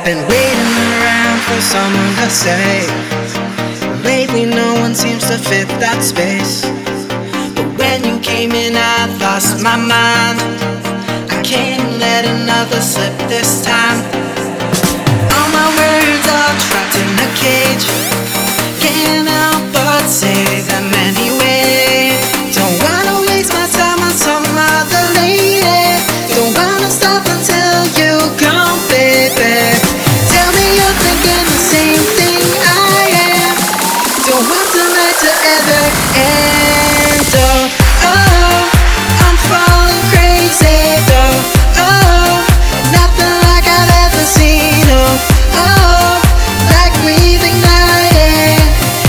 Been waiting around for someone to say. Lately no one seems to fit that space. But when you came in I lost my mind. I can't let another slip this time. All my words are trapped in a cage. Can't help but say them anyway. Don't wanna waste my time on some other lady. Don't wanna stop until you come, baby. Tell me you're thinking the same thing I am. Don't want tonight to ever end. Oh, I'm falling crazy. Oh, nothing like I've ever seen. Oh, like we've ignited.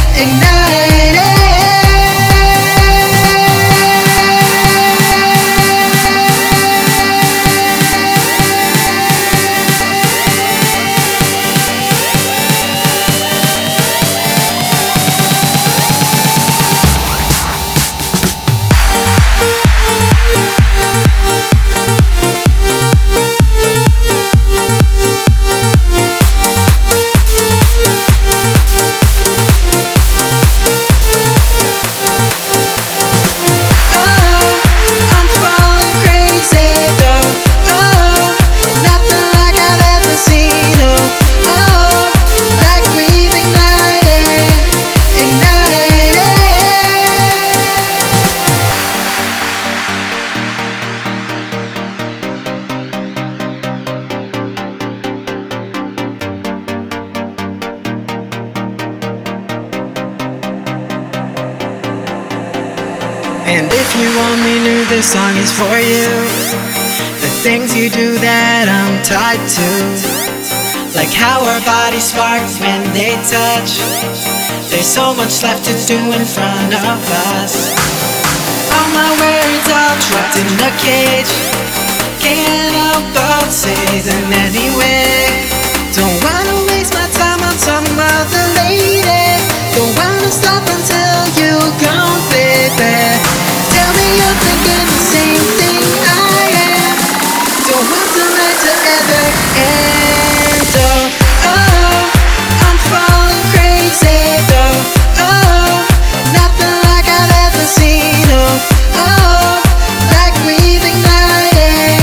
And if you only knew this song is for you, the things you do that I'm tied to, like how our bodies spark when they touch. There's so much left to do in front of us. All my words are trapped in a cage. Can't help but say them anyway. Don't wanna waste my time on some other lady. Don't wanna stop until you come, baby. Tell me you're thinking the same thing I am. Don't want tonight to ever end. Oh, I'm falling crazy. Oh, nothing like I've ever seen. Oh, like we've ignited.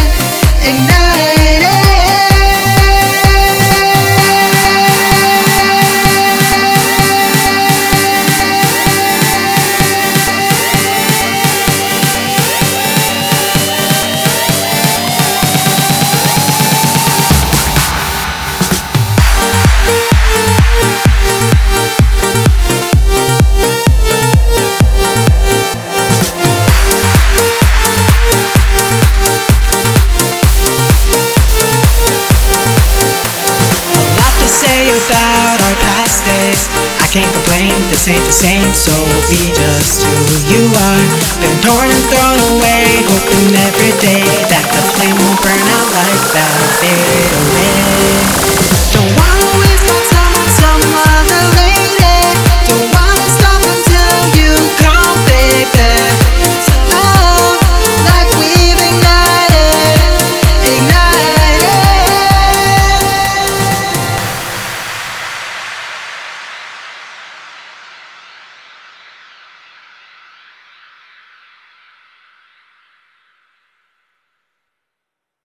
About our past days, I can't complain, this ain't the same. So be just who you are. Been torn and thrown away, hoping every day that the flame won't burn out like that, fade away.